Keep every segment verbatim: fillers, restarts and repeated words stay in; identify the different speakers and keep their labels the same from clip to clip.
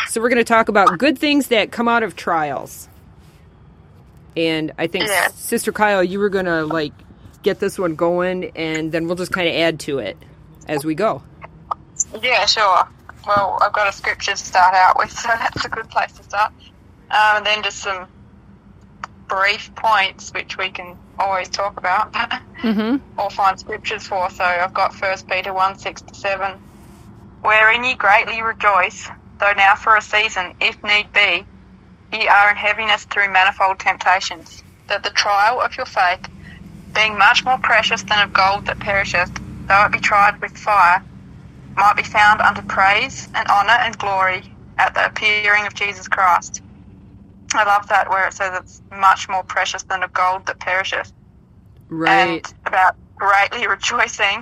Speaker 1: So we're going to talk about good things that come out of trials. And I think,
Speaker 2: Yeah.
Speaker 1: Sister Kyle, you were going to, like, get this one going, and then we'll just kind of add to it as we go.
Speaker 2: Yeah, sure. Well, I've got a scripture to start out with, so that's a good place to start. Um, and then just some brief points, which we can always talk about
Speaker 1: Mm-hmm.
Speaker 2: or find scriptures for. So I've got First Peter one, six to seven. Wherein ye greatly rejoice, though now for a season, if need be, ye are in heaviness through manifold temptations, that the trial of your faith, being much more precious than of gold that perisheth, though it be tried with fire, might be found unto praise and honour and glory at the appearing of Jesus Christ. I love that where it says it's much more precious than of gold that perisheth.
Speaker 1: Right.
Speaker 2: And about greatly rejoicing.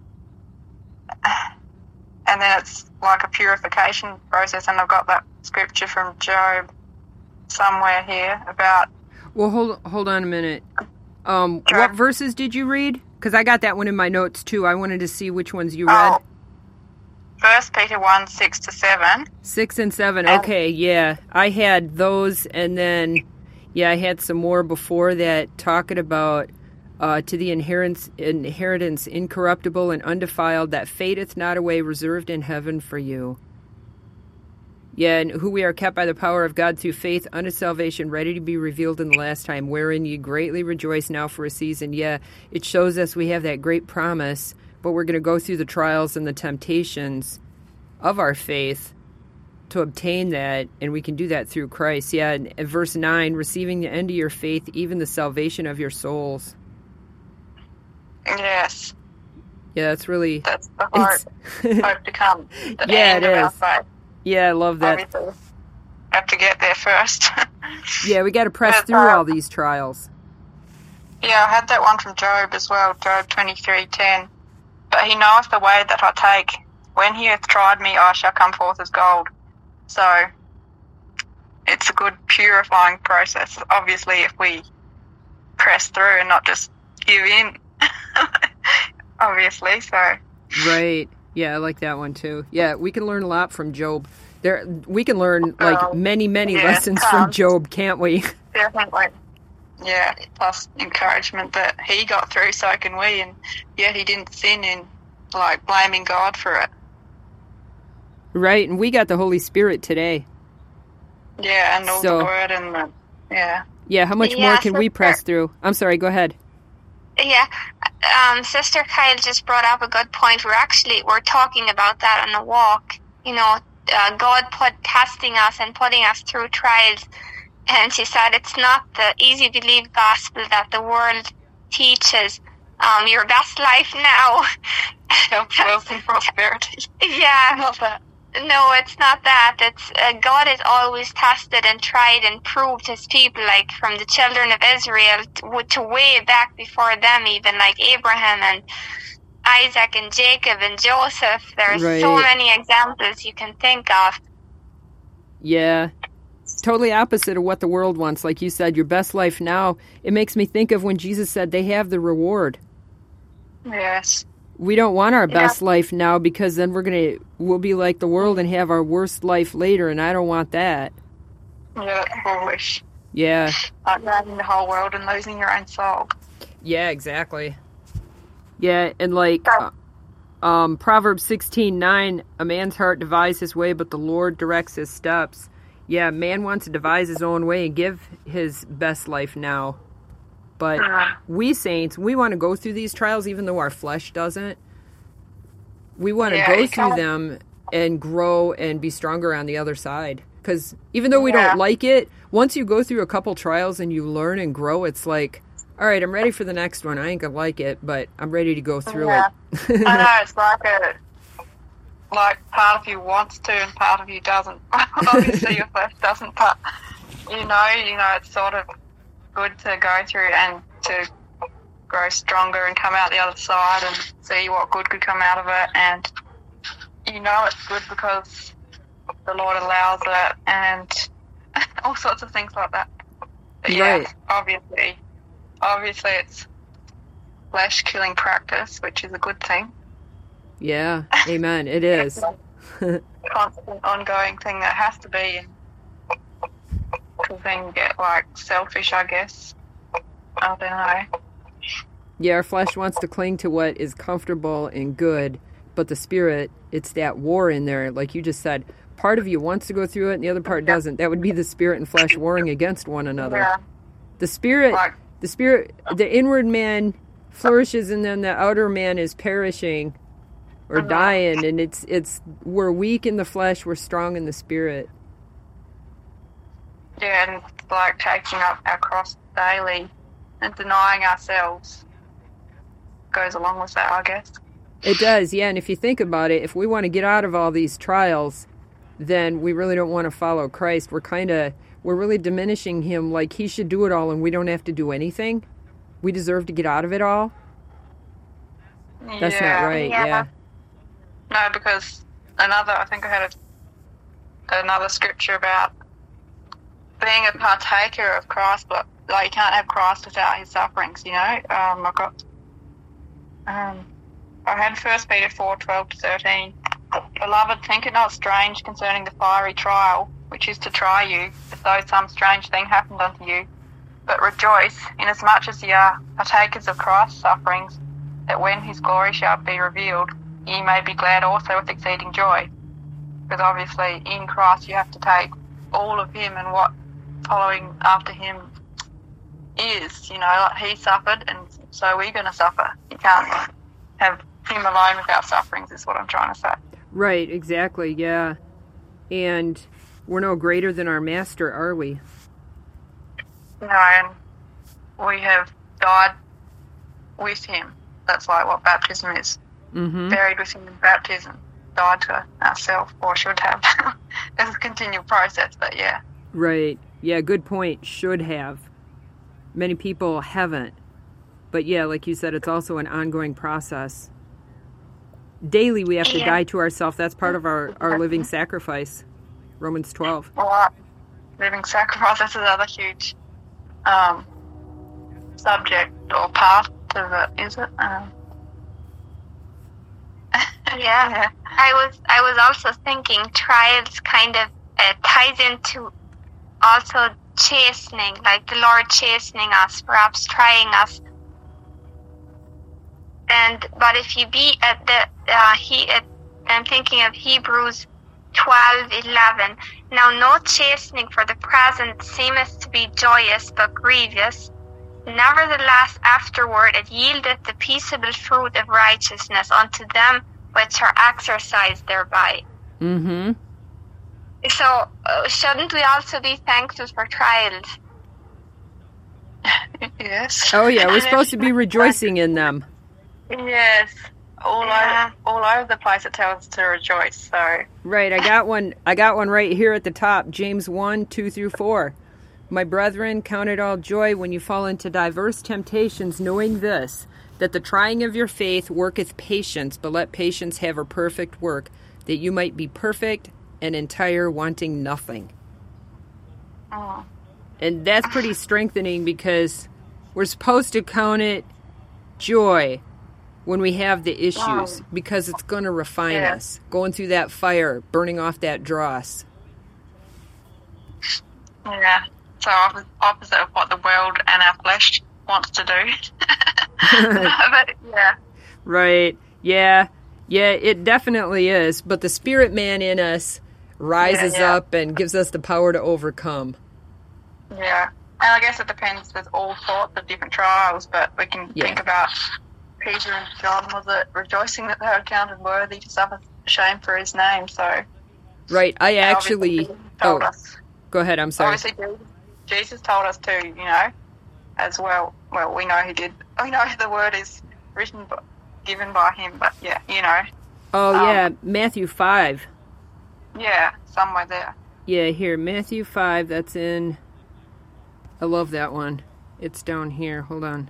Speaker 2: And then it's like a purification process, and I've got that scripture from Job somewhere here about...
Speaker 1: Well, hold hold on a minute. Um,
Speaker 2: Sure.
Speaker 1: What verses did you read? Because I got that one in my notes, too. I wanted to see which ones you read.
Speaker 2: Oh, First Peter one, six to seven.
Speaker 1: Six and seven.
Speaker 2: And-
Speaker 1: Okay, yeah. I had those, and then, yeah, I had some more before that talking about uh, to the inheritance, inheritance incorruptible and undefiled that fadeth not away, reserved in heaven for you. Yeah, and who we are kept by the power of God through faith unto salvation, ready to be revealed in the last time, wherein ye greatly rejoice now for a season. Yeah, it shows us we have that great promise, but we're going to go through the trials and the temptations of our faith to obtain that, and we can do that through Christ. Yeah, and in verse nine, receiving the end of your faith, even the salvation of your souls.
Speaker 2: Yes,
Speaker 1: Yeah, that's really...
Speaker 2: that's the hope,
Speaker 1: It's-
Speaker 2: hope to come. The
Speaker 1: Yeah,
Speaker 2: end
Speaker 1: it
Speaker 2: of our
Speaker 1: is.
Speaker 2: faith.
Speaker 1: Yeah, I love that.
Speaker 2: Obviously, have to get there first.
Speaker 1: Yeah, we got to press
Speaker 2: But,
Speaker 1: through
Speaker 2: uh,
Speaker 1: all these trials.
Speaker 2: Yeah, I had that one from Job as well, Job twenty-three ten. But he knoweth the way that I take. When he hath tried me, I shall come forth as gold. So, it's a good purifying process, obviously, if we press through and not just give in. Obviously, so...
Speaker 1: Right. Yeah, I like that one too. Yeah, we can learn a lot from Job. There, we can learn like
Speaker 2: Oh,
Speaker 1: many, many
Speaker 2: yeah,
Speaker 1: lessons from
Speaker 2: tons.
Speaker 1: Job, can't we?
Speaker 2: Definitely. Yeah, plus encouragement that he got through, so can we, and yet he didn't sin in, like, blaming God for it.
Speaker 1: Right, and we got the Holy Spirit today.
Speaker 2: Yeah, and all
Speaker 1: So-
Speaker 2: the word and the, yeah.
Speaker 1: Yeah, how much
Speaker 3: Yeah,
Speaker 1: more can we
Speaker 3: sister.
Speaker 1: press through? I'm sorry, go ahead.
Speaker 3: Yeah, um, Sister Kyle just brought up a good point. We're actually, we're talking about that on the walk. You know, uh, God put testing us and putting us through trials. And she said it's not the easy believe gospel that the world teaches. Um, your best life now.
Speaker 2: Health, wealth, and prosperity.
Speaker 3: Yeah.
Speaker 2: Not that.
Speaker 3: No, it's not that. It's uh, God has always tested and tried and proved his people, like from the children of Israel to, to way back before them, even like Abraham and Isaac and Jacob and Joseph. There's
Speaker 1: Right.
Speaker 3: so many examples you can think of.
Speaker 1: Yeah. Totally opposite of what the world wants. Like you said, your best life now. It makes me think of when Jesus said they have the reward.
Speaker 2: Yes.
Speaker 1: We don't want our
Speaker 3: Yeah.
Speaker 1: best life now because then we're going to, we'll be like the world and have our worst life later, and I don't want that.
Speaker 2: Yeah, that's foolish.
Speaker 1: Yeah.
Speaker 2: Like running the whole world and losing your own soul.
Speaker 1: Yeah, exactly. Yeah, and like uh, um, Proverbs sixteen nine, a man's heart devises his way, but the Lord directs his steps. Yeah, man wants to devise his own way and give his best life now. But
Speaker 2: Uh,
Speaker 1: we saints, we want to go through these trials even though our flesh doesn't. We want to
Speaker 2: Yeah,
Speaker 1: go
Speaker 2: you
Speaker 1: through
Speaker 2: can't-
Speaker 1: them and grow and be stronger on the other side. Because even though we
Speaker 2: Yeah.
Speaker 1: don't like it, once you go through a couple trials and you learn and grow, it's like, all right, I'm ready for the next one. I ain't going to like it, but I'm ready to go through
Speaker 2: Yeah.
Speaker 1: it.
Speaker 2: I know, it's like a, like part of you wants to and part of you doesn't. Obviously your flesh doesn't, but you know, you know, it's sort of good to go through and to grow stronger and come out the other side and see what good could come out of it. And you know it's good because the Lord allows it and all sorts of things like that. But yeah,
Speaker 1: Right.
Speaker 2: obviously, obviously it's flesh killing practice, which is a good thing.
Speaker 1: Yeah, amen. It is.
Speaker 2: constant, ongoing thing that has to be. Because then you get, like, selfish, I guess. I don't know.
Speaker 1: Yeah, our flesh wants to cling to what is comfortable and good, but the spirit, it's that war in there, like you just said. Part of you wants to go through it and the other part doesn't. That would be the spirit and flesh warring against one another.
Speaker 2: Yeah.
Speaker 1: The spirit,
Speaker 2: Like,
Speaker 1: the spirit, the inward man flourishes and then the outer man is perishing or
Speaker 2: uh-huh.
Speaker 1: dying, and it's, it's, we're weak in the flesh, we're strong in the spirit.
Speaker 2: yeah, and it's like taking up our cross daily and denying ourselves goes along with that, I guess.
Speaker 1: It does, yeah, and if you think about it, if we want to get out of all these trials, then we really don't want to follow Christ. We're kind of, we're really diminishing him, like he should do it all and we don't have to do anything. We deserve to get out of it all. That's
Speaker 2: yeah.
Speaker 1: not right,
Speaker 3: Yeah.
Speaker 1: yeah.
Speaker 2: No, because another, I think I had a, another scripture about being a partaker of Christ, but like you can't have Christ without his sufferings, you know. Um, I got, um, I had First Peter four, twelve to thirteen. Beloved, think it not strange concerning the fiery trial, which is to try you, as though some strange thing happened unto you. But rejoice, inasmuch as ye are partakers of Christ's sufferings, that when his glory shall be revealed, ye may be glad also with exceeding joy. Because obviously in Christ you have to take all of him and what following after him is, you know, like he suffered and so we're going to suffer. You can't have him alone without sufferings is what I'm trying to say.
Speaker 1: Right, exactly, yeah. And we're no greater than our master, are we?
Speaker 2: No, and we have died with him. That's like what baptism is.
Speaker 1: Mm-hmm.
Speaker 2: Buried with him in baptism. Died to ourselves, or should have. It's a continual process, but yeah.
Speaker 1: Right, yeah, good point, should have. Many people haven't. But yeah, like you said, it's also an ongoing process. Daily we have to
Speaker 3: Yeah.
Speaker 1: die to ourselves. That's part of our, our living sacrifice. Romans twelve.
Speaker 2: Well, living sacrifice, that's another huge um, subject or part of it, is it? Um,
Speaker 3: Yeah.
Speaker 2: yeah.
Speaker 3: I was I was also thinking trials kind of uh, ties into also chastening, like the Lord chastening us, perhaps trying us. And but if you be at the uh, he, at, I'm thinking of Hebrews twelve eleven. Now no chastening for the present seemeth to be joyous, but grievous. Nevertheless, afterward it yieldeth the peaceable fruit of righteousness unto them which are exercised thereby.
Speaker 1: Mm-hmm.
Speaker 3: So, uh, shouldn't we also be thankful for trials?
Speaker 2: Yes.
Speaker 1: Oh yeah, we're
Speaker 2: And
Speaker 1: supposed to
Speaker 2: if-
Speaker 1: be rejoicing in them.
Speaker 2: Yes. All
Speaker 3: Yeah.
Speaker 2: over, all over the place it tells us to rejoice, so...
Speaker 1: Right, I got one I got one right here at the top, James one, two through four. My brethren, count it all joy when you fall into diverse temptations, knowing this, that the trying of your faith worketh patience, but let patience have her perfect work, that you might be perfect and entire, wanting nothing.
Speaker 2: Oh.
Speaker 1: And that's pretty strengthening because we're supposed to count it joy when we have the issues, because it's going to refine
Speaker 2: Yeah.
Speaker 1: us. Going through that fire, burning off that dross.
Speaker 2: Yeah. So opposite, opposite of what the world and our flesh wants to do. But yeah.
Speaker 1: Right. Yeah. Yeah, it definitely is. But the spirit man in us rises
Speaker 2: Yeah, yeah.
Speaker 1: up and gives us the power to overcome.
Speaker 2: Yeah. And I guess it depends with all sorts of different trials, but we can
Speaker 1: Yeah.
Speaker 2: think about Peter and John, was it rejoicing that they were counted worthy to suffer shame for his name, so...
Speaker 1: Right. I
Speaker 2: and
Speaker 1: actually...
Speaker 2: obviously Jesus told
Speaker 1: Oh,
Speaker 2: us,
Speaker 1: go ahead. I'm sorry.
Speaker 2: obviously Jesus, Jesus told us too, you know, as well. Well, we know he did. We know the word is written, but given by him, but yeah, you know.
Speaker 1: Oh,
Speaker 2: um,
Speaker 1: yeah. Matthew five.
Speaker 2: Yeah, somewhere there.
Speaker 1: Yeah, here. Matthew five. That's in... I love that one. It's down here. Hold on.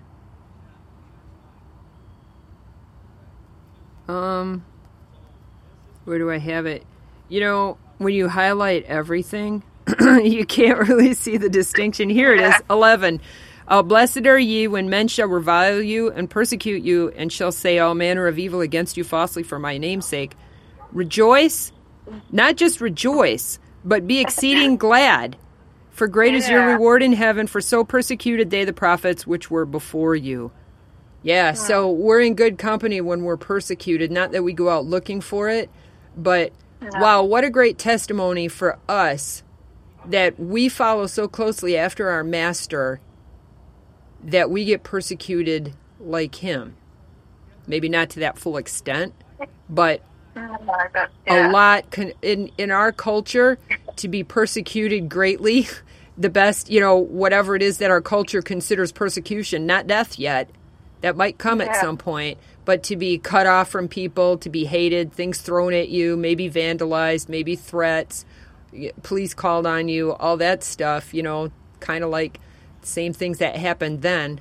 Speaker 1: Um, where do I have it? You know, when you highlight everything, you can't really see the distinction. Here it is, eleven. Uh, Blessed are ye when men shall revile you and persecute you, and shall say all manner of evil against you falsely for my name's sake. Rejoice Not just rejoice, but be exceeding glad. For great
Speaker 2: yeah.
Speaker 1: is your reward in heaven, for so persecuted they the prophets which were before you. Yeah, mm. so we're in good company when we're persecuted. Not that we go out looking for it, but no. wow, what a great testimony for us that we follow so closely after our master that we get persecuted like him. Maybe not to that full extent, but yeah. a lot con- in in our culture to be persecuted greatly. The best, you know, whatever it is that our culture considers persecution, not death yet. That might come yeah. at some point, but to be cut off from people, to be hated, things thrown at you, maybe vandalized, maybe threats, police called on you, all that stuff, you know, kind of like same things that happened then.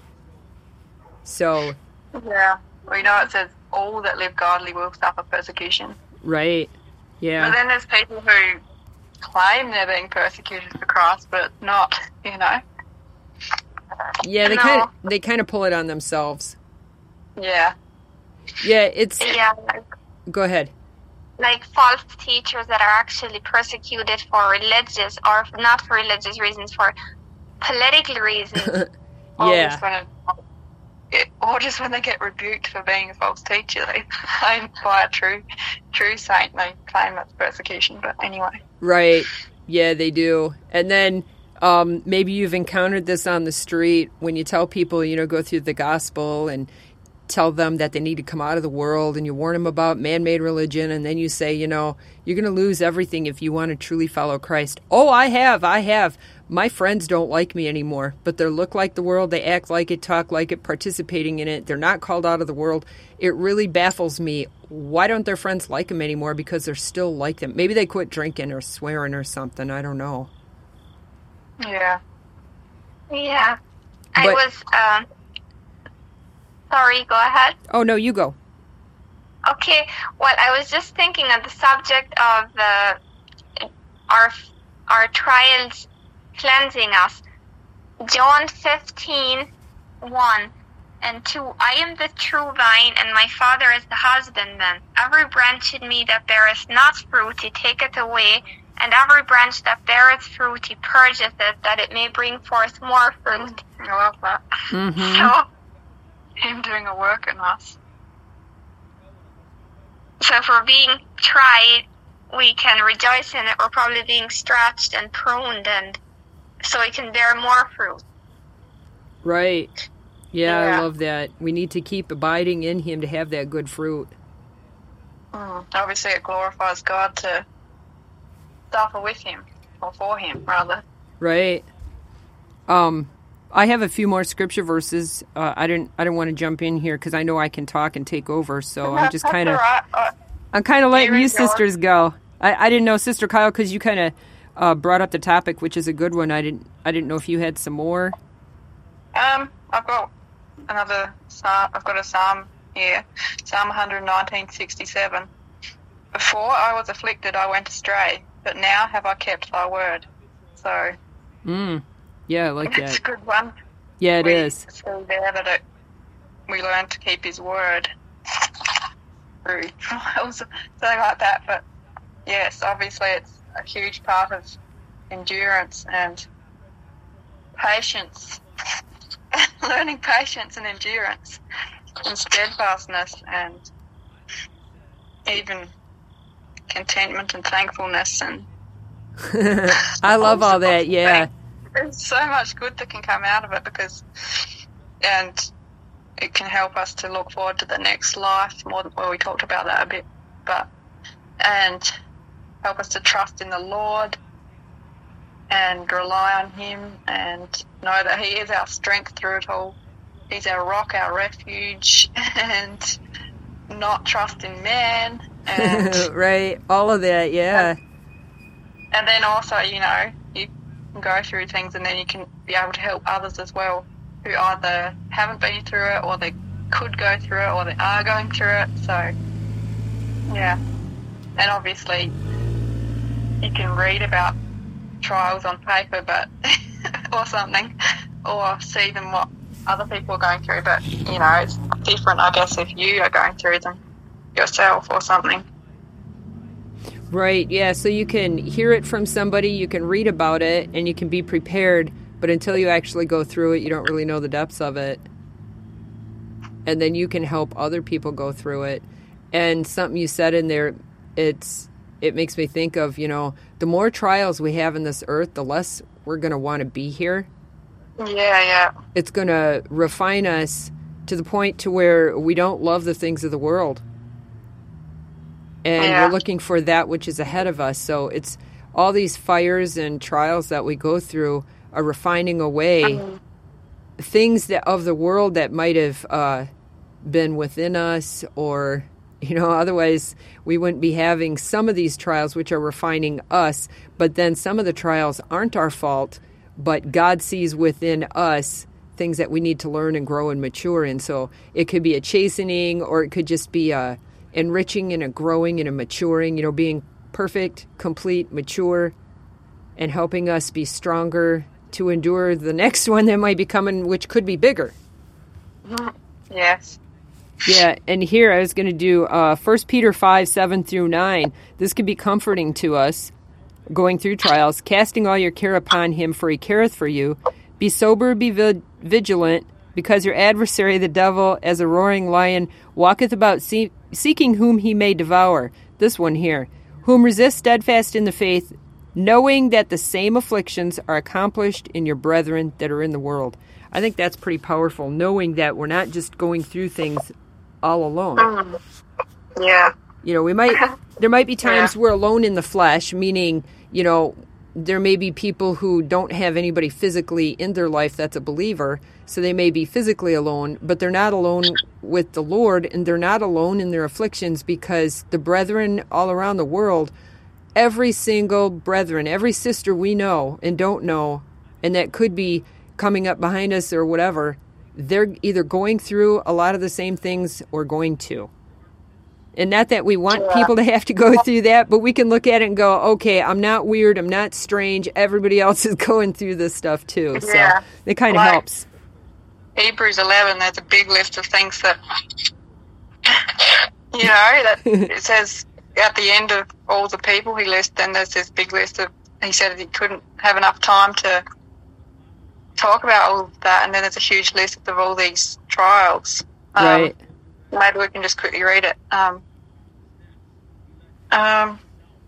Speaker 1: So.
Speaker 2: Yeah. Well, you know, it says all that live godly will suffer persecution.
Speaker 1: Right. Yeah.
Speaker 2: But then there's people who claim they're being persecuted for Christ, but not, you know.
Speaker 1: Yeah, they
Speaker 3: no.
Speaker 1: kind of they kind of pull it on themselves.
Speaker 2: Yeah.
Speaker 1: Yeah, it's.
Speaker 3: Yeah. Like,
Speaker 1: go ahead.
Speaker 3: Like false teachers that are actually persecuted for religious, or not for religious reasons, for political reasons.
Speaker 1: yeah.
Speaker 2: It, or just when they get rebuked for being a false teacher, they claim by a true, true saint, they claim that's persecution. But anyway.
Speaker 1: Right. Yeah, they do. And then um, maybe you've encountered this on the street when you tell people, you know, go through the gospel and tell them that they need to come out of the world, and you warn them about man-made religion, and then you say, you know, you're going to lose everything if you want to truly follow Christ. Oh, I have, I have. My friends don't like me anymore, but they look like the world, they act like it, talk like it, participating in it. They're not called out of the world. It really baffles me. Why don't their friends like them anymore? Because they're still like them. Maybe they quit drinking or swearing or something. I don't know.
Speaker 2: Yeah.
Speaker 3: Yeah. I
Speaker 1: But-
Speaker 3: was, um, sorry, go ahead.
Speaker 1: Oh, no, you go.
Speaker 3: Okay, well, I was just thinking on the subject of the, our, our trials cleansing us. John fifteen, one and two. I am the true vine, and my Father is the husbandman. Every branch in me that beareth not fruit, he taketh away, and every branch that beareth fruit, he purgeth it, that it may bring forth more fruit.
Speaker 2: I love that.
Speaker 1: Mm-hmm.
Speaker 3: So,
Speaker 2: Him doing a work in us.
Speaker 3: so if we're being tried, we can rejoice in it. We're probably being stretched and pruned, and so we can bear more fruit.
Speaker 1: Right. Yeah,
Speaker 2: Yeah.
Speaker 1: I love that. We need to keep abiding in him to have that good fruit.
Speaker 2: Mm. Obviously, it glorifies God to suffer with him, or for him, rather.
Speaker 1: Right. Um, I have a few more scripture verses. Uh, I didn't. I didn't want to jump in here because I know I can talk and take over. So I'm just
Speaker 2: That's
Speaker 1: kind of.
Speaker 2: all right. Uh,
Speaker 1: I'm kind of letting
Speaker 2: you
Speaker 1: you
Speaker 2: and George.
Speaker 1: sisters go. I, I didn't know, Sister Kyle, because you kind of uh, brought up the topic, which is a good one. I didn't. I didn't know if you had some more.
Speaker 2: Um, I've got another psalm. I've got a psalm here, Psalm one nineteen, sixty-seven. Before I was afflicted, I went astray, but now have I kept thy word. So.
Speaker 1: Mm. Yeah, I like
Speaker 2: It's a
Speaker 1: that.
Speaker 2: good one.
Speaker 1: Yeah, it
Speaker 2: we
Speaker 1: is.
Speaker 2: see there that it, we learn to keep his word. Rude. It was something like that, but yes, obviously it's a huge part of endurance and patience. Learning patience and endurance and steadfastness and even contentment and thankfulness and
Speaker 1: I love all that. Yeah.
Speaker 2: there's so much good that can come out of it because and it can help us to look forward to the next life more than well we talked about that a bit but and help us to trust in the Lord and rely on him and know that he is our strength through it all. He's our rock, our refuge, and not trust in man. And
Speaker 1: Right. All of that. Yeah.
Speaker 2: and then also, you know, you can go through things and then you can be able to help others as well who either haven't been through it or they could go through it or they are going through it. So, yeah. And obviously, you can read about trials on paper but or something or see them what other people are going through, but, you know, it's different, I guess, if you are going through them yourself or something.
Speaker 1: Right, yeah, so you can hear it from somebody, you can read about it, and you can be prepared, but until you actually go through it, you don't really know the depths of it. And then you can help other people go through it. And something you said in there, it's it makes me think of, you know, the more trials we have in this earth, the less we're going to want to be here.
Speaker 2: Yeah, yeah.
Speaker 1: It's going to refine us to the point to where we don't love the things of the world. And
Speaker 2: yeah.
Speaker 1: we're looking for that which is ahead of us. So it's all these fires and trials that we go through are refining away mm-hmm. things that of the world that might have uh, been within us, or, you know, otherwise we wouldn't be having some of these trials which are refining us. But then some of the trials aren't our fault, but God sees within us things that we need to learn and grow and mature in. So it could be a chastening, or it could just be a enriching and a growing and a maturing, you know, being perfect, complete, mature, and helping us be stronger to endure the next one that might be coming, which could be bigger.
Speaker 2: Yes.
Speaker 1: Yeah, and here I was going to do uh, First Peter five, seven through nine. This could be comforting to us going through trials. Casting all your care upon him, for he careth for you. Be sober, be vi- vigilant, because your adversary, the devil, as a roaring lion, walketh about see- seeking whom he may devour. This one here. Whom resist steadfast in the faith, knowing that the same afflictions are accomplished in your brethren that are in the world. I think that's pretty powerful, knowing that we're not just going through things all alone.
Speaker 2: Mm. Yeah.
Speaker 1: You know, we might, there might be times yeah. we're alone in the flesh, meaning, you know, there may be people who don't have anybody physically in their life that's a believer, so they may be physically alone, but they're not alone with the Lord, and they're not alone in their afflictions, because the brethren all around the world, every single brethren, every sister we know and don't know, and that could be coming up behind us or whatever, they're either going through a lot of the same things or going to. And not that we want
Speaker 2: yeah.
Speaker 1: people to have to go through that, but we can look at it and go, okay, I'm not weird, I'm not strange, everybody else is going through this stuff too. So
Speaker 2: yeah.
Speaker 1: it kind of
Speaker 2: like
Speaker 1: helps.
Speaker 2: Hebrews eleven, there's a big list of things that, you know, that it says at the end of all the people he lists, then there's this big list of, he said he couldn't have enough time to talk about all of that, and then there's a huge list of all these trials. Um,
Speaker 1: right.
Speaker 2: Maybe we can just quickly read it. Um, um,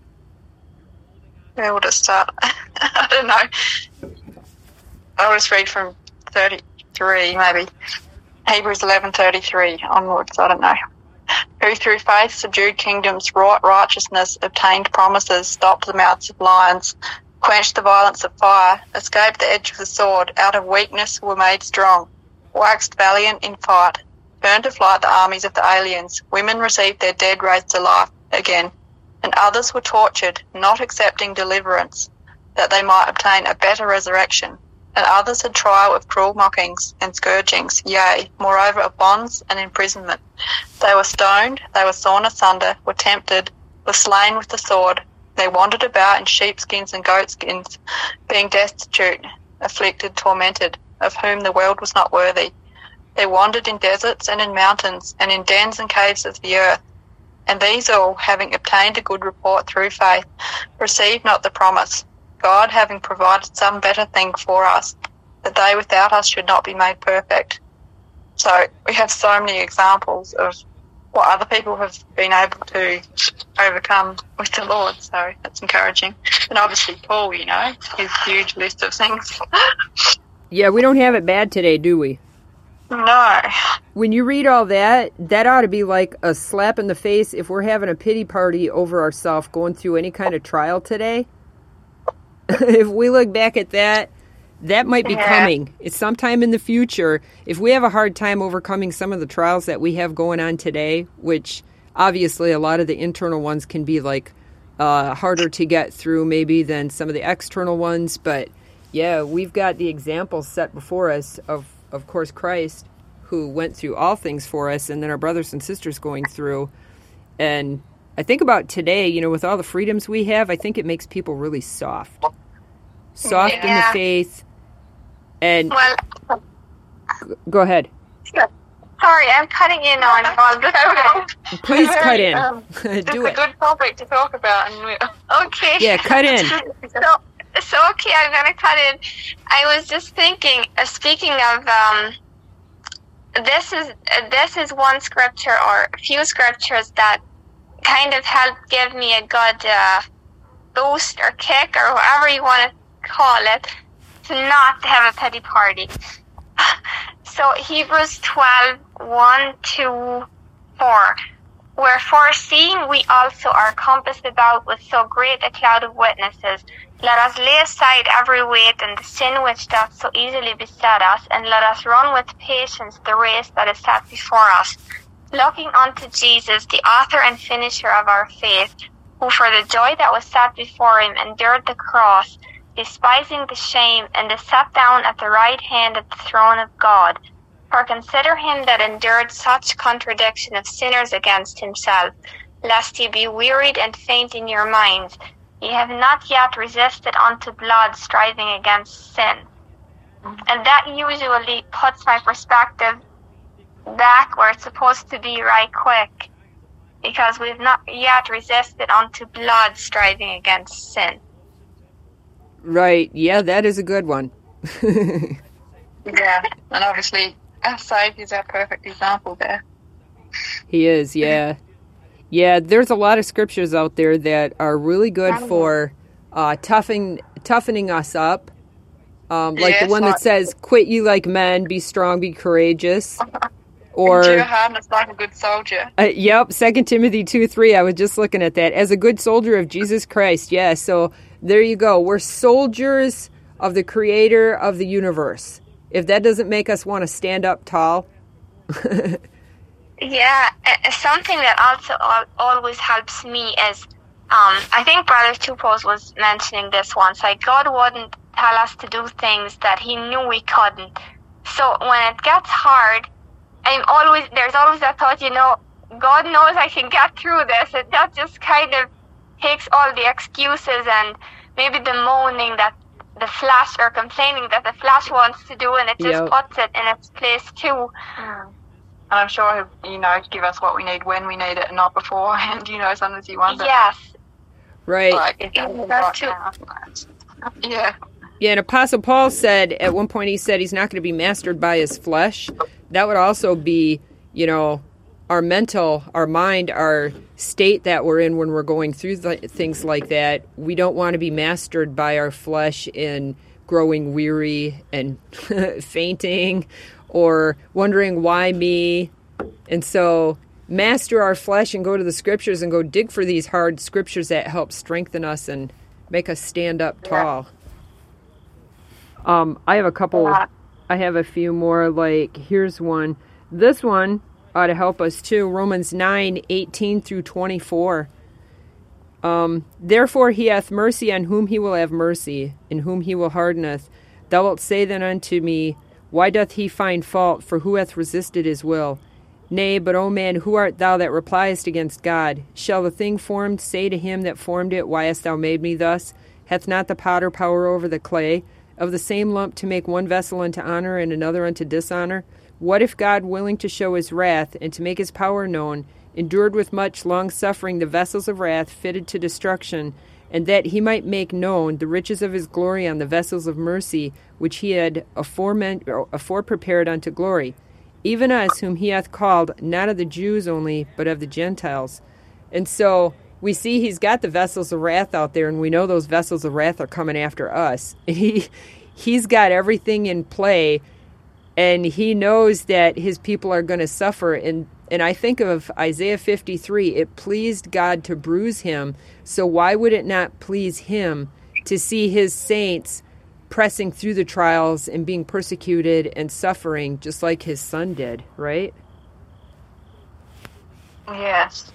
Speaker 2: where would it start? I don't know. I'll just read from thirty-three, maybe. Hebrews eleven thirty-three onwards, I don't know. Who through faith subdued kingdoms, wrought righteousness, obtained promises, stopped the mouths of lions, quenched the violence of fire, escaped the edge of the sword, out of weakness were made strong, waxed valiant in fight, burned to flight the armies of the aliens. Women received their dead raised to life again, and others were tortured, not accepting deliverance, that they might obtain a better resurrection. And others had trial of cruel mockings and scourgings, yea, moreover of bonds and imprisonment. They were stoned, they were sawn asunder, were tempted, were slain with the sword. They wandered about in sheepskins and goatskins, being destitute, afflicted, tormented, of whom the world was not worthy. They wandered in deserts and in mountains, and in dens and caves of the earth. And these all, having obtained a good report through faith, received not the promise, God having provided some better thing for us, that they without us should not be made perfect. So we have so many examples of what other people have been able to overcome with the Lord, so that's encouraging. And obviously Paul, you know, his huge list of things.
Speaker 1: Yeah, we don't have it bad today, do we?
Speaker 2: No.
Speaker 1: When you read all that, that ought to be like a slap in the face if we're having a pity party over ourselves going through any kind of trial today. If we look back at that, that might be
Speaker 2: yeah.
Speaker 1: coming. It's sometime in the future. If we have a hard time overcoming some of the trials that we have going on today, which obviously a lot of the internal ones can be like uh, harder to get through maybe than some of the external ones. But yeah, we've got the examples set before us of, of course, Christ, who went through all things for us, and then our brothers and sisters going through. And I think about today, you know, with all the freedoms we have, I think it makes people really soft. Soft
Speaker 2: yeah.
Speaker 1: in the faith. And
Speaker 2: well,
Speaker 1: go ahead.
Speaker 2: Sure.
Speaker 3: Sorry, I'm cutting in on all this.
Speaker 1: Please
Speaker 2: Very,
Speaker 1: cut in.
Speaker 2: Um,
Speaker 1: Do
Speaker 2: it's
Speaker 1: it.
Speaker 2: a good topic to talk about. And we,
Speaker 3: Okay.
Speaker 1: Yeah, cut in.
Speaker 3: So, so okay, I'm gonna cut in. I was just thinking. Uh, speaking of, um, this is uh, this is one scripture or a few scriptures that kind of helped give me a good uh, boost or kick or whatever you want to call it to not have a pity party. So Hebrews twelve, one, two, four. Wherefore, seeing we also are compassed about with so great a cloud of witnesses, let us lay aside every weight and the sin which doth so easily beset us, and let us run with patience the race that is set before us, looking unto Jesus, the author and finisher of our faith, who for the joy that was set before him endured the cross, despising the shame, and is set down at the right hand of the throne of God. For consider him that endured such contradiction of sinners against himself, lest ye be wearied and faint in your minds. Ye have not yet resisted unto blood, striving against sin. And that usually puts my perspective back where it's supposed to be right quick, because we've not yet resisted unto blood, striving against sin.
Speaker 1: Right. Yeah, that is a good one.
Speaker 2: yeah, and obviously our Saviour's our perfect example there.
Speaker 1: He is, yeah. Yeah, there's a lot of scriptures out there that are really good for uh, toughening, toughening us up. Um, like
Speaker 2: yes,
Speaker 1: the one
Speaker 2: like,
Speaker 1: that says, quit you like men, be strong, be courageous. Or
Speaker 2: endure hardness like a good soldier.
Speaker 1: Uh, yep, Second Timothy two three, I was just looking at that. As a good soldier of Jesus Christ, yeah, so there you go. We're soldiers of the creator of the universe. If that doesn't make us want to stand up tall.
Speaker 3: Yeah, uh, something that also al- always helps me is, um, I think Brother Tupos was mentioning this once, like God wouldn't tell us to do things that he knew we couldn't. So when it gets hard, I'm always, there's always that thought, you know, God knows I can get through this, and that just kind of takes all the excuses and maybe the moaning that the flesh, or complaining that the flesh wants to do, and it just
Speaker 1: Yep.
Speaker 3: puts it in its place too.
Speaker 2: Mm. And I'm sure he'll, you know, give us what we need when we need it and not beforehand, you know, sometimes you wonder.
Speaker 3: Yes.
Speaker 1: Right.
Speaker 2: Like,
Speaker 3: Yeah, that's true.
Speaker 2: yeah.
Speaker 1: Yeah, and Apostle Paul said, at one point he said he's not going to be mastered by his flesh. That would also be, you know, our mental, our mind, our state that we're in when we're going through th- things like that. We don't want to be mastered by our flesh in growing weary and fainting or wondering why me. And so master our flesh and go to the scriptures and go dig for these hard scriptures that help strengthen us and make us stand up tall. Um, I have a couple, I have a few more, like, here's one. This one ought to help us too. Romans nine, eighteen through twenty-four. Um, Therefore he hath mercy on whom he will have mercy, and whom he will hardeneth. Thou wilt say then unto me, why doth he find fault? For who hath resisted his will? Nay, but, O man, who art thou that repliest against God? Shall the thing formed say to him that formed it, why hast thou made me thus? Hath not the potter power over the clay, of the same lump to make one vessel unto honor and another unto dishonor? What if God, willing to show his wrath, and to make his power known, endured with much long-suffering the vessels of wrath fitted to destruction, and that he might make known the riches of his glory on the vessels of mercy, which he had afore, afore prepared unto glory, even us whom he hath called, not of the Jews only, but of the Gentiles. And so we see he's got the vessels of wrath out there, and we know those vessels of wrath are coming after us. He, he's got everything in play, and he knows that his people are going to suffer. And, and I think of Isaiah fifty-three, it pleased God to bruise him, so why would it not please him to see his saints pressing through the trials and being persecuted and suffering just like his son did, right?
Speaker 2: Yes.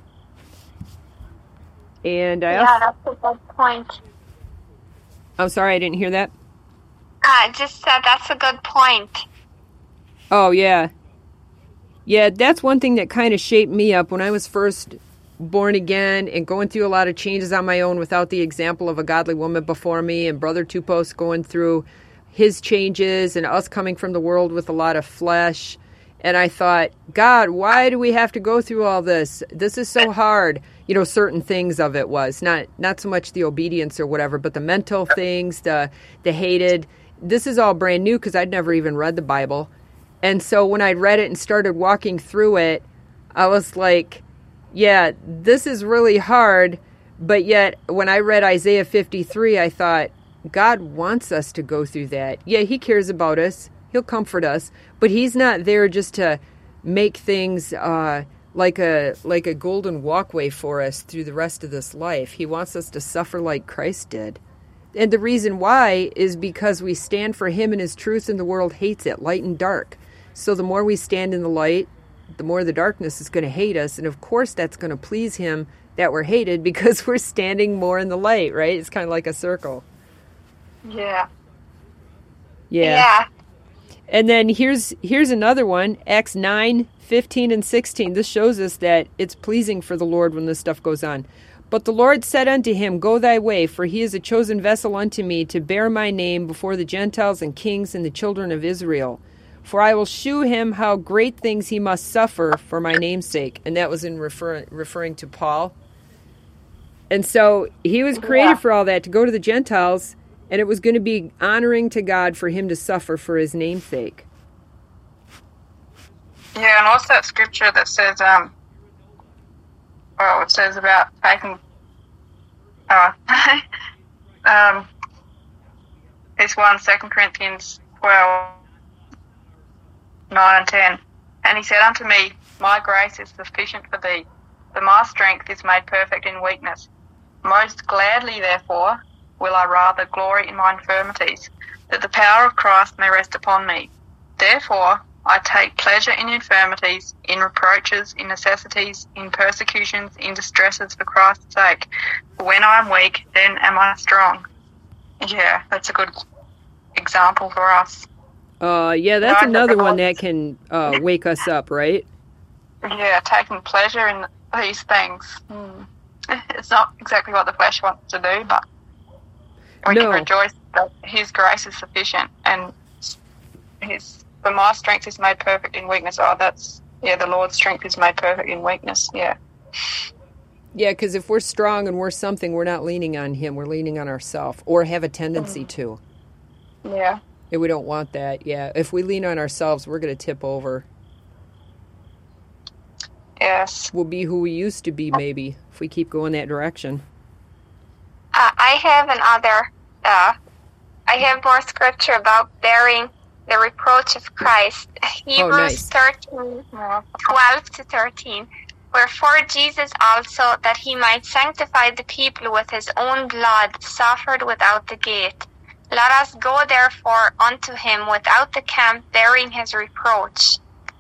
Speaker 1: And I
Speaker 3: Yeah,
Speaker 1: also,
Speaker 3: that's a good point.
Speaker 1: I'm sorry, I didn't hear that.
Speaker 3: I just said that's a good point.
Speaker 1: Oh, yeah. Yeah, that's one thing that kind of shaped me up when I was first born again and going through a lot of changes on my own without the example of a godly woman before me, and Brother Tupos going through his changes, and us coming from the world with a lot of flesh And I thought, God, why do we have to go through all this? This is so hard. You know, certain things of it was not not so much the obedience or whatever, but the mental things, the the hated. This is all brand new because I'd never even read the Bible. And so when I read it and started walking through it, I was like, yeah, this is really hard. But yet when I read Isaiah fifty-three, I thought, God wants us to go through that. Yeah, he cares about us. He'll comfort us. But he's not there just to make things uh, like a like a golden walkway for us through the rest of this life. He wants us to suffer like Christ did. And the reason why is because we stand for him and his truth, and the world hates it, light and dark. So the more we stand in the light, the more the darkness is going to hate us. And of course that's going to please him that we're hated because we're standing more in the light, right? It's kind of like a circle.
Speaker 2: Yeah.
Speaker 1: Yeah.
Speaker 3: Yeah.
Speaker 1: And then here's here's another one, Acts nine, fifteen and sixteen. This shows us that it's pleasing for the Lord when this stuff goes on. But the Lord said unto him, Go thy way, for he is a chosen vessel unto me to bear my name before the Gentiles and kings and the children of Israel. For I will shew him how great things he must suffer for my name's sake. And that was in refer- referring to Paul. And so he was created
Speaker 2: Yeah.
Speaker 1: for all that, to go to the Gentiles. And it was going to be honoring to God for him to suffer for his name's sake.
Speaker 2: Yeah, and also that scripture that says, um, well, it says about taking, uh, um, this one, Second Corinthians twelve, nine and ten. And he said unto me, My grace is sufficient for thee, for my strength is made perfect in weakness. Most gladly, therefore, will I rather glory in my infirmities, that the power of Christ may rest upon me. Therefore, I take pleasure in infirmities, in reproaches, in necessities, in persecutions, in distresses for Christ's sake. For when I am weak, then am I strong. Yeah, that's a good example for us.
Speaker 1: Uh, yeah, that's
Speaker 2: No,
Speaker 1: another
Speaker 2: no.
Speaker 1: one that can uh, wake us up, right?
Speaker 2: Yeah, taking pleasure in these things. Hmm. It's not exactly what the flesh wants to do, but we
Speaker 1: No.
Speaker 2: can rejoice that his grace is sufficient, and his for my strength is made perfect in weakness. Oh, that's yeah, the Lord's strength is made perfect in weakness. Yeah,
Speaker 1: Yeah, because if we're strong and we're something, we're not leaning on him. We're leaning on ourselves, or have a tendency to.
Speaker 2: yeah,
Speaker 1: And we don't want that. Yeah, if we lean on ourselves, we're going to tip over.
Speaker 2: yes,
Speaker 1: We'll be who we used to be, maybe, if we keep going that direction.
Speaker 3: Uh, I have another, uh, I have more scripture about bearing the reproach of Christ. Hebrews
Speaker 1: nice.
Speaker 3: thirteen, twelve to thirteen. Wherefore Jesus also, that he might sanctify the people with his own blood, suffered without the gate. Let us go therefore unto him without the camp, bearing his reproach.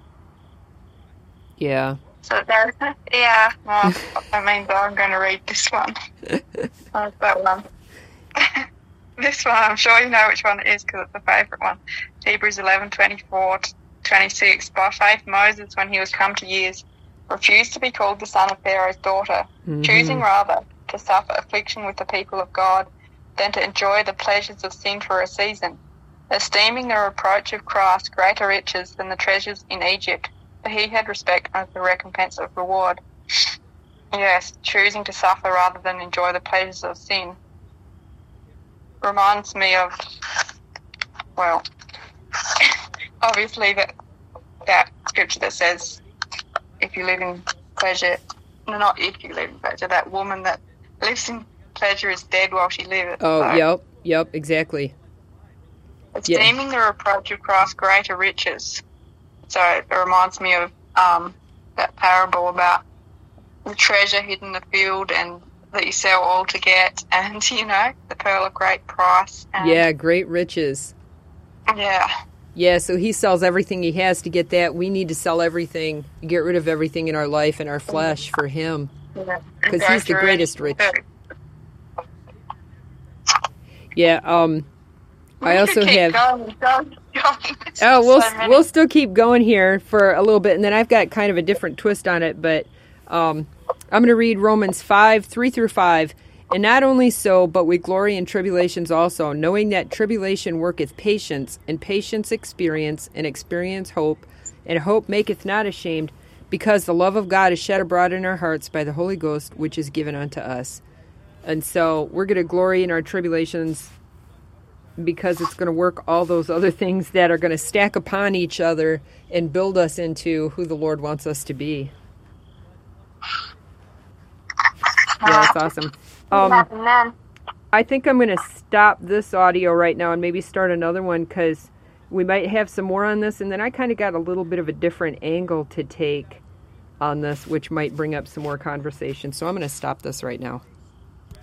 Speaker 1: Yeah.
Speaker 3: So there, yeah.
Speaker 2: well, that means I'm going to read this one. Where's that one? This one, I'm sure you know which one it is because it's a favourite one. Hebrews eleven, twenty-four to twenty-six. By faith, Moses, when he was come to years, refused to be called the son of Pharaoh's daughter,
Speaker 1: Mm-hmm.
Speaker 2: choosing rather to suffer affliction with the people of God than to enjoy the pleasures of sin for a season, esteeming the reproach of Christ greater riches than the treasures in Egypt, for he had respect unto the recompense of reward. Yes, choosing to suffer rather than enjoy the pleasures of sin reminds me of, well, obviously that that scripture that says, if you live in pleasure, no, not if you live in pleasure, that woman that lives in pleasure is dead while she lives.
Speaker 1: Oh,
Speaker 2: So,
Speaker 1: yep, yep, exactly.
Speaker 2: esteeming the reproach of Christ greater riches. So it reminds me of um, that parable about the treasure hidden in the field and that you sell all to get, and, you know, the pearl of great price. And,
Speaker 1: Yeah, great riches.
Speaker 2: Yeah.
Speaker 1: Yeah, so he sells everything he has to get that. We need to sell everything, get rid of everything in our life and our flesh for him.
Speaker 2: Yeah.
Speaker 1: Because
Speaker 2: Go
Speaker 1: he's the
Speaker 2: through
Speaker 1: greatest
Speaker 2: it.
Speaker 1: rich. Yeah, um, I
Speaker 2: We
Speaker 1: also
Speaker 2: could keep
Speaker 1: have...
Speaker 2: Going, going, going. It's
Speaker 1: Oh, we'll
Speaker 2: so many.
Speaker 1: we'll still keep going here for a little bit, and then I've got kind of a different twist on it, but um, I'm going to read Romans five, three through five. And not only so, but we glory in tribulations also, knowing that tribulation worketh patience, and patience experience, and experience hope. And hope maketh not ashamed, because the love of God is shed abroad in our hearts by the Holy Ghost, which is given unto us. And so we're going to glory in our tribulations because it's going to work all those other things that are going to stack upon each other and build us into who the Lord wants us to be. Yeah, that's awesome. Um, I think I'm going to stop this audio right now and maybe start another one because we might have some more on this. And then I kind of got a little bit of a different angle to take on this, which might bring up some more conversation. So I'm going to stop this right now.